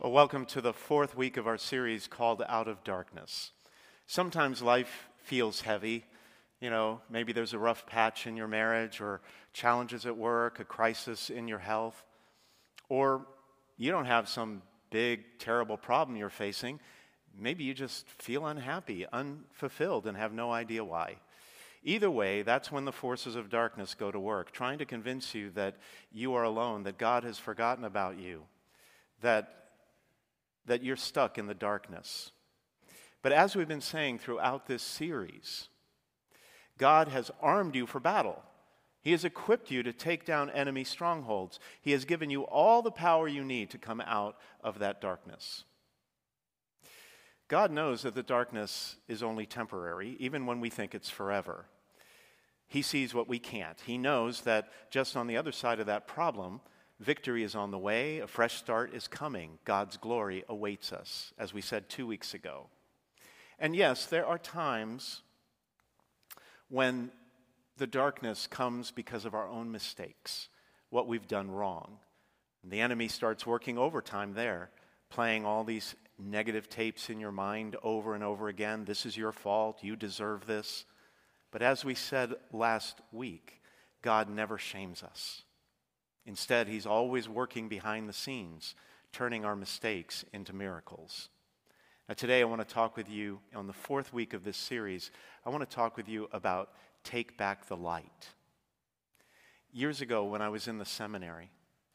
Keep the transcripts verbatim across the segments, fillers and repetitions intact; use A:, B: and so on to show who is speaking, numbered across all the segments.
A: Well, welcome to the fourth week of our series called Out of Darkness. Sometimes life feels heavy. You know, maybe there's a rough patch in your marriage or challenges at work, a crisis in your health. Or you don't have some big, terrible problem you're facing. Maybe you just feel unhappy, unfulfilled, and have no idea why. Either way, that's when the forces of darkness go to work, trying to convince you that you are alone, that God has forgotten about you, that that you're stuck in the darkness. But as we've been saying throughout this series, God has armed you for battle. He has equipped you to take down enemy strongholds. He has given you all the power you need to come out of that darkness. God knows that the darkness is only temporary, even when we think it's forever. He sees what we can't. He knows that just on the other side of that problem, victory is on the way, a fresh start is coming. God's glory awaits us, as we said two weeks ago. And yes, there are times when the darkness comes because of our own mistakes, what we've done wrong. And the enemy starts working overtime there, playing all these negative tapes in your mind over and over again. This is your fault, you deserve this. But as we said last week, God never shames us. Instead, he's always working behind the scenes, turning our mistakes into miracles. Now, today I want to talk with you on the fourth week of this series. I want to talk with you about Take Back the Light. Years ago, when I was in the seminary,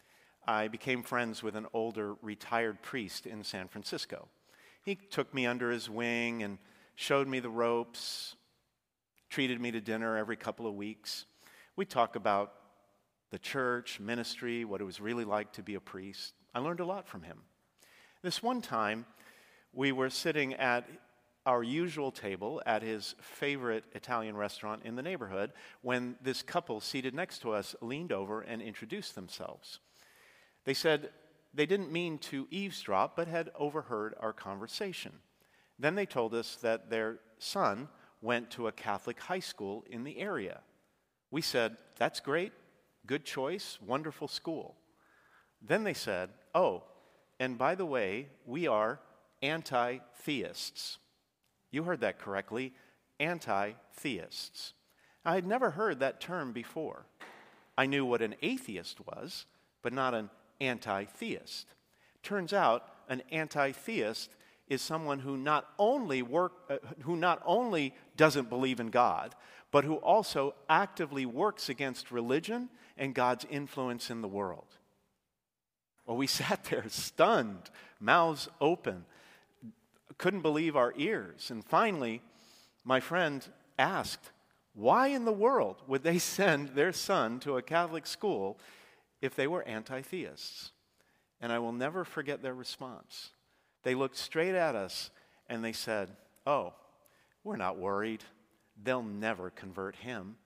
A: I became friends with an older retired priest in San Francisco. He took me under his wing and showed me the ropes, treated me to dinner every couple of weeks. We talked about the church, ministry, what it was really like to be a priest. I learned a lot from him. This one time, we were sitting at our usual table at his favorite Italian restaurant in the neighborhood when this couple seated next to us leaned over and introduced themselves. They said they didn't mean to eavesdrop, but had overheard our conversation. Then they told us that their son went to a Catholic high school in the area. We said, "That's great. Good choice, wonderful school." Then they said, "Oh, and by the way, we are anti-theists." You heard that correctly, anti-theists. I had never heard that term before. I knew what an atheist was, but not an anti-theist. Turns out an anti-theist is someone who not only work, uh, who not only doesn't believe in God, but who also actively works against religion and God's influence in the world. Well, we sat there stunned, mouths open, couldn't believe our ears. And finally, my friend asked, why in the world would they send their son to a Catholic school if they were anti-theists? And I will never forget their response. They looked straight at us and they said, "Oh, we're not worried. They'll never convert him."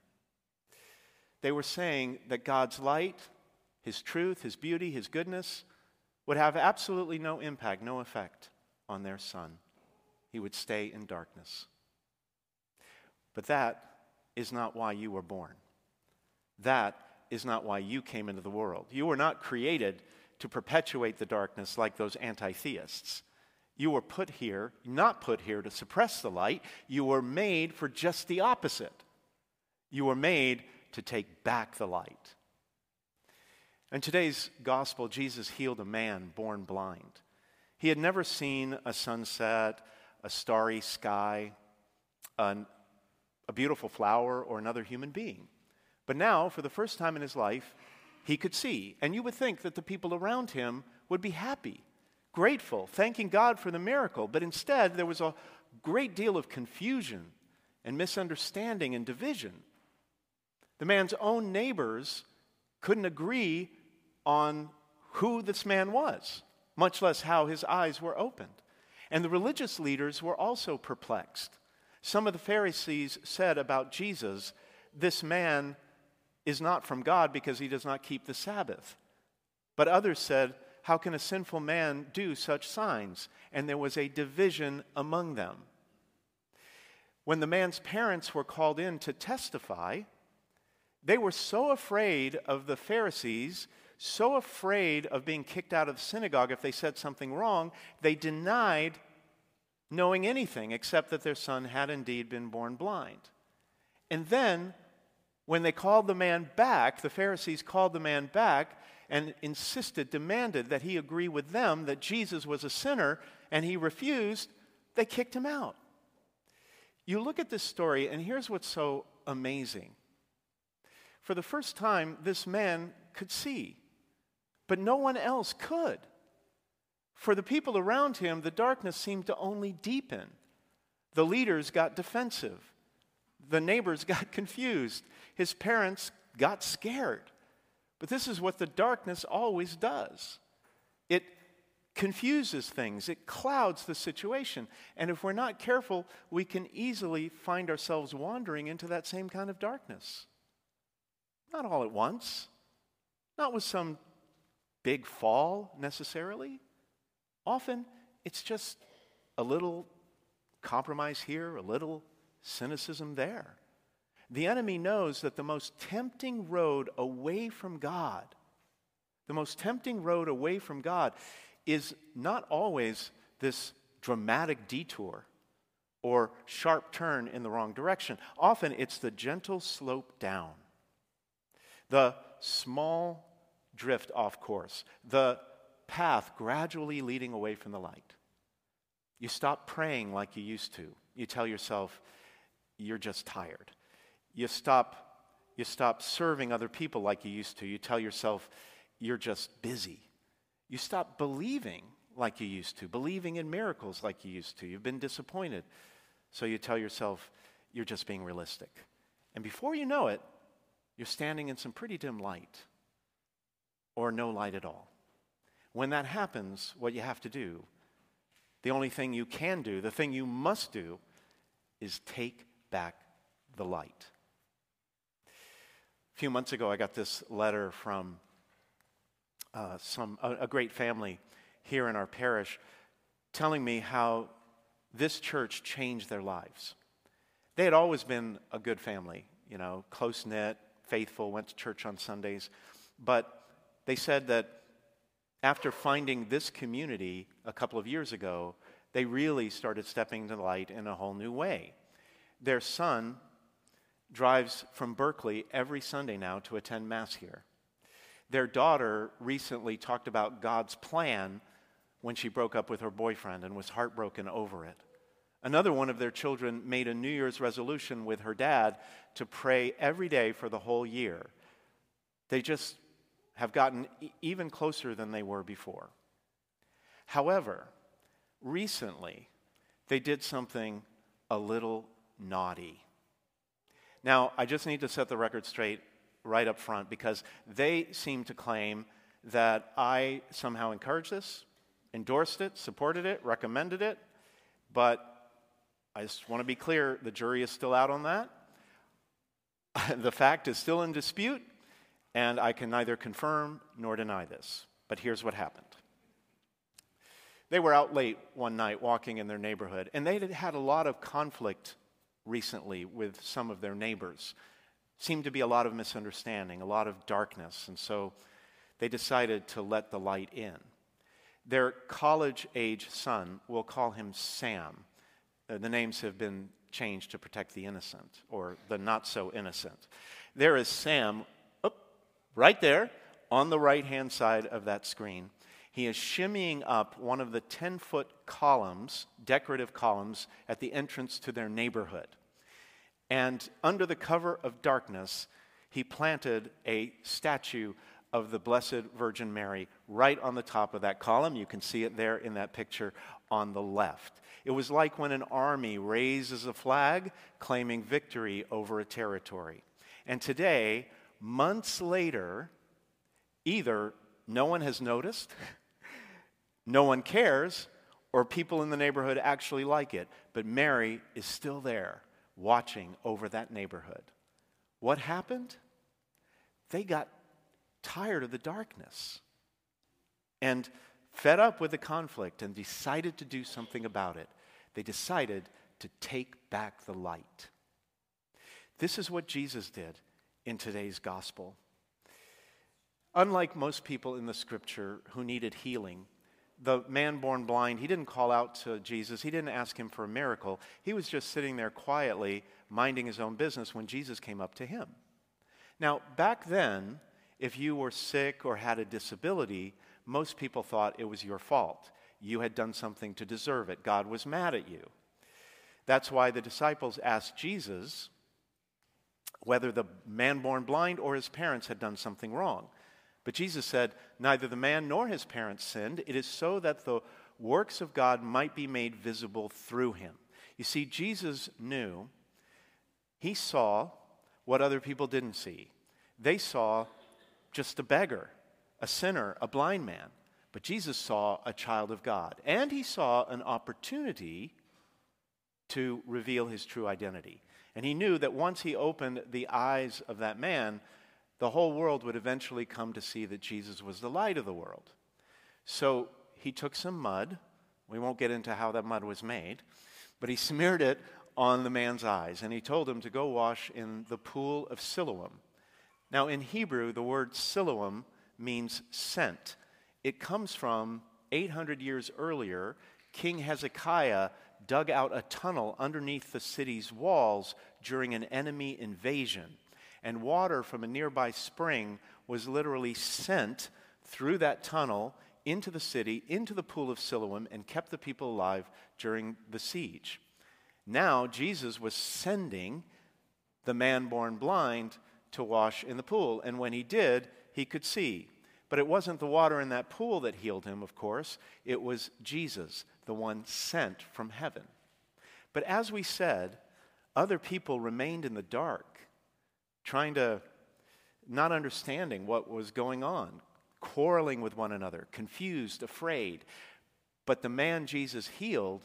A: They were saying that God's light, his truth, his beauty, his goodness would have absolutely no impact, no effect on their son. He would stay in darkness. But that is not why you were born. That is not why you came into the world. You were not created to perpetuate the darkness like those anti-theists. You were put here, not put here to suppress the light. You were made for just the opposite. You were made to take back the light. In today's gospel, Jesus healed a man born blind. He had never seen a sunset, a starry sky, an, a beautiful flower, or another human being. But now, for the first time in his life, he could see. And you would think that the people around him would be happy, grateful, thanking God for the miracle. But instead, there was a great deal of confusion and misunderstanding and division. The man's own neighbors couldn't agree on who this man was, much less how his eyes were opened. And the religious leaders were also perplexed. Some of the Pharisees said about Jesus, "This man is not from God because he does not keep the Sabbath." But others said, "How can a sinful man do such signs?" And there was a division among them. When the man's parents were called in to testify, they were so afraid of the Pharisees, so afraid of being kicked out of the synagogue if they said something wrong, they denied knowing anything except that their son had indeed been born blind. And then, when they called the man back, the Pharisees called the man back and insisted, demanded that he agree with them that Jesus was a sinner, and he refused, they kicked him out. You look at this story, and here's what's so amazing. For the first time, this man could see, but no one else could. For the people around him, the darkness seemed to only deepen. The leaders got defensive. The neighbors got confused. His parents got scared. But this is what the darkness always does. It confuses things. It clouds the situation. And if we're not careful, we can easily find ourselves wandering into that same kind of darkness. Not all at once. Not with some big fall necessarily. Often, it's just a little compromise here, a little cynicism there. The enemy knows that the most tempting road away from God, the most tempting road away from God is not always this dramatic detour or sharp turn in the wrong direction. Often, it's the gentle slope down, the small drift off course, the path gradually leading away from the light. You stop praying like you used to. You tell yourself you're just tired. You stop, you stop serving other people like you used to. You tell yourself you're just busy. You stop believing like you used to, believing in miracles like you used to. You've been disappointed. So you tell yourself you're just being realistic. And before you know it, you're standing in some pretty dim light or no light at all. When that happens, what you have to do, the only thing you can do, the thing you must do, is take back the light. A few months ago, I got this letter from uh, some a, a great family here in our parish telling me how this church changed their lives. They had always been a good family, you know, close-knit, faithful, went to church on Sundays, but they said that after finding this community a couple of years ago, they really started stepping into the light in a whole new way. Their son drives from Berkeley every Sunday now to attend Mass here. Their daughter recently talked about God's plan when she broke up with her boyfriend and was heartbroken over it. Another one of their children made a New Year's resolution with her dad to pray every day for the whole year. They just have gotten e- even closer than they were before. However, recently, they did something a little naughty. Now, I just need to set the record straight right up front because they seem to claim that I somehow encouraged this, endorsed it, supported it, recommended it, but I just want to be clear, the jury is still out on that. The fact is still in dispute, and I can neither confirm nor deny this. But here's what happened. They were out late one night walking in their neighborhood, and they had had a lot of conflict recently with some of their neighbors. Seemed to be a lot of misunderstanding, a lot of darkness, and so they decided to let the light in. Their college-age son, we'll call him Sam. Uh, the names have been changed to protect the innocent, or the not-so-innocent. There is Sam, oh, right there, on the right-hand side of that screen. He is shimmying up one of the ten-foot columns, decorative columns, at the entrance to their neighborhood. And under the cover of darkness, he planted a statue of the Blessed Virgin Mary right on the top of that column. You can see it there in that picture on the left. It was like when an army raises a flag claiming victory over a territory. And today, months later, either no one has noticed, no one cares, or people in the neighborhood actually like it, but Mary is still there, watching over that neighborhood. What happened? They got tired of the darkness and fed up with the conflict and decided to do something about it. They decided to take back the light. This is what Jesus did in today's gospel. Unlike most people in the scripture who needed healing, the man born blind, he didn't call out to Jesus. He didn't ask him for a miracle. He was just sitting there quietly, minding his own business when Jesus came up to him. Now, back then, if you were sick or had a disability, most people thought it was your fault. You had done something to deserve it. God was mad at you. That's why the disciples asked Jesus whether the man born blind or his parents had done something wrong. But Jesus said, neither the man nor his parents sinned. It is so that the works of God might be made visible through him. You see, Jesus knew, he saw what other people didn't see. They saw just a beggar, a sinner, a blind man. But Jesus saw a child of God. And he saw an opportunity to reveal his true identity. And he knew that once he opened the eyes of that man, the whole world would eventually come to see that Jesus was the light of the world. So he took some mud. We won't get into how that mud was made. But he smeared it on the man's eyes. And he told him to go wash in the pool of Siloam. Now in Hebrew, the word Siloam means sent. It comes from eight hundred years earlier. King Hezekiah dug out a tunnel underneath the city's walls during an enemy invasion. And water from a nearby spring was literally sent through that tunnel into the city, into the pool of Siloam, and kept the people alive during the siege. Now, Jesus was sending the man born blind to wash in the pool. And when he did, he could see. But it wasn't the water in that pool that healed him, of course. It was Jesus, the one sent from heaven. But as we said, other people remained in the dark, trying to, not understanding what was going on, quarreling with one another, confused, afraid. But the man Jesus healed,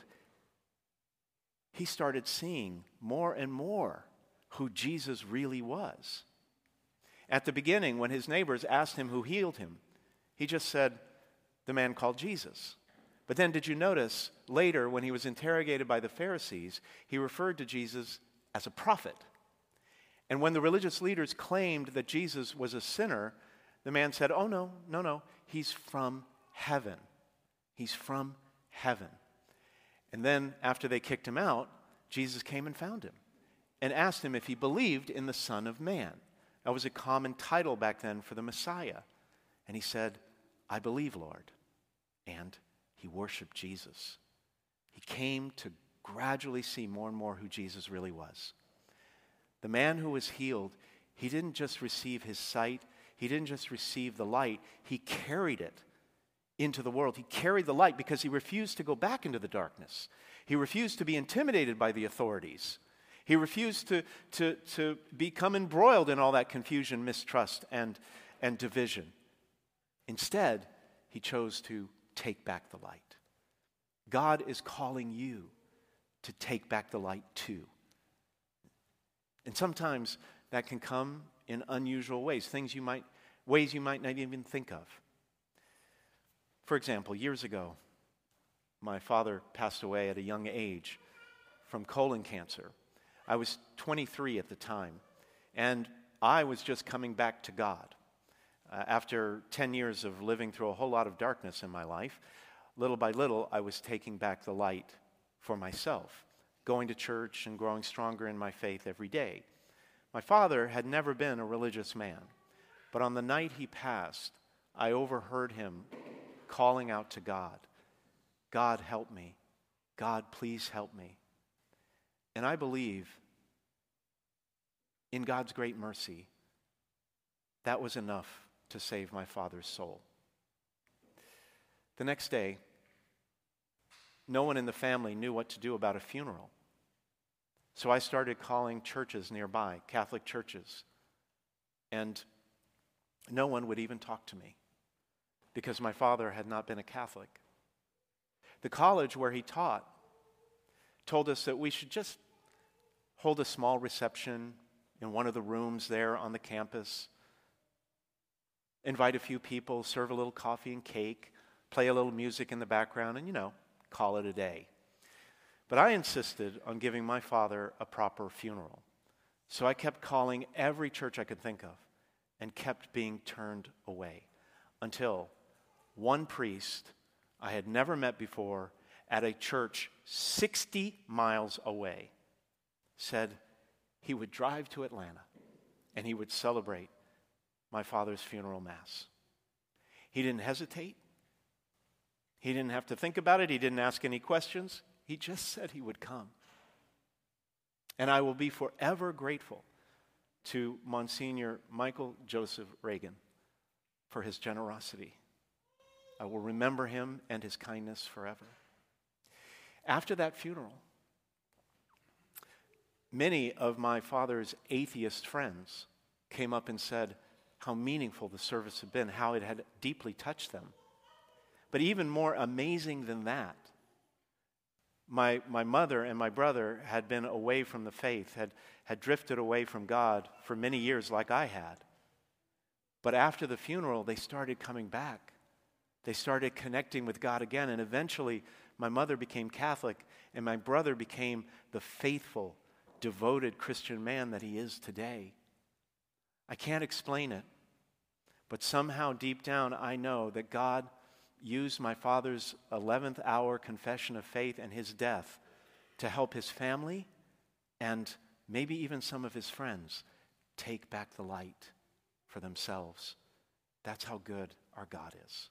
A: he started seeing more and more who Jesus really was. At the beginning, when his neighbors asked him who healed him, he just said, the man called Jesus. But then did you notice later when he was interrogated by the Pharisees, he referred to Jesus as a prophet. And when the religious leaders claimed that Jesus was a sinner, the man said, oh no, no, no, he's from heaven. He's from heaven. And then after they kicked him out, Jesus came and found him and asked him if he believed in the Son of Man. That was a common title back then for the Messiah. And he said, I believe, Lord. And he worshiped Jesus. He came to gradually see more and more who Jesus really was. The man who was healed, he didn't just receive his sight. He didn't just receive the light. He carried it into the world. He carried the light because he refused to go back into the darkness. He refused to be intimidated by the authorities. He refused to, to, to become embroiled in all that confusion, mistrust, and, and division. Instead, he chose to take back the light. God is calling you to take back the light too. And sometimes that can come in unusual ways, things you might, ways you might not even think of. For example, years ago, my father passed away at a young age from colon cancer. I was twenty-three at the time, and I was just coming back to God. Uh, after ten years of living through a whole lot of darkness in my life, little by little, I was taking back the light for myself, going to church and growing stronger in my faith every day. My father had never been a religious man, but on the night he passed, I overheard him calling out to God, God, help me. God, please help me. And I believe in God's great mercy, that was enough to save my father's soul. The next day, no one in the family knew what to do about a funeral. So I started calling churches nearby, Catholic churches, and no one would even talk to me because my father had not been a Catholic. The college where he taught told us that we should just hold a small reception in one of the rooms there on the campus, invite a few people, serve a little coffee and cake, play a little music in the background, and, you know, call it a day. But I insisted on giving my father a proper funeral. So I kept calling every church I could think of. and kept being turned away until one priest I had never met before at a church sixty miles away said he would drive to Atlanta and he would celebrate my father's funeral mass. He didn't hesitate. He didn't have to think about it. He didn't ask any questions. He just said he would come. And I will be forever grateful to Monsignor Michael Joseph Reagan for his generosity. I will remember him and his kindness forever. After that funeral, many of my father's atheist friends came up and said how meaningful the service had been, how it had deeply touched them. But even more amazing than that, my, my mother and my brother had been away from the faith, had, had drifted away from God for many years like I had. But after the funeral, they started coming back. They started connecting with God again, and eventually my mother became Catholic, and my brother became the faithful, devoted Christian man that he is today. I can't explain it, but somehow deep down I know that God used my father's eleventh hour confession of faith and his death to help his family and maybe even some of his friends take back the light for themselves. That's how good our God is.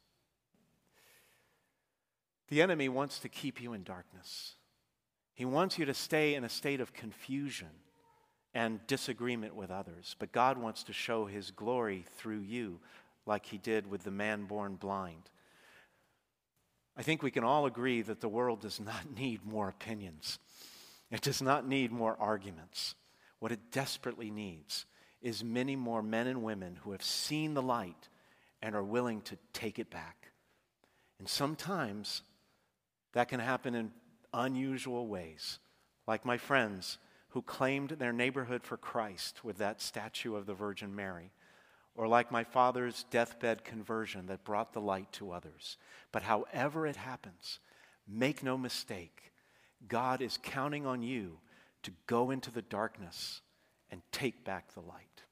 A: The enemy wants to keep you in darkness. He wants you to stay in a state of confusion and disagreement with others. But God wants to show his glory through you, like he did with the man born blind. I think we can all agree that the world does not need more opinions. It does not need more arguments. What it desperately needs is many more men and women who have seen the light and are willing to take it back. And sometimes that can happen in unusual ways, like my friends who claimed their neighborhood for Christ with that statue of the Virgin Mary, or like my father's deathbed conversion that brought the light to others. But however it happens, make no mistake, God is counting on you to go into the darkness and take back the light.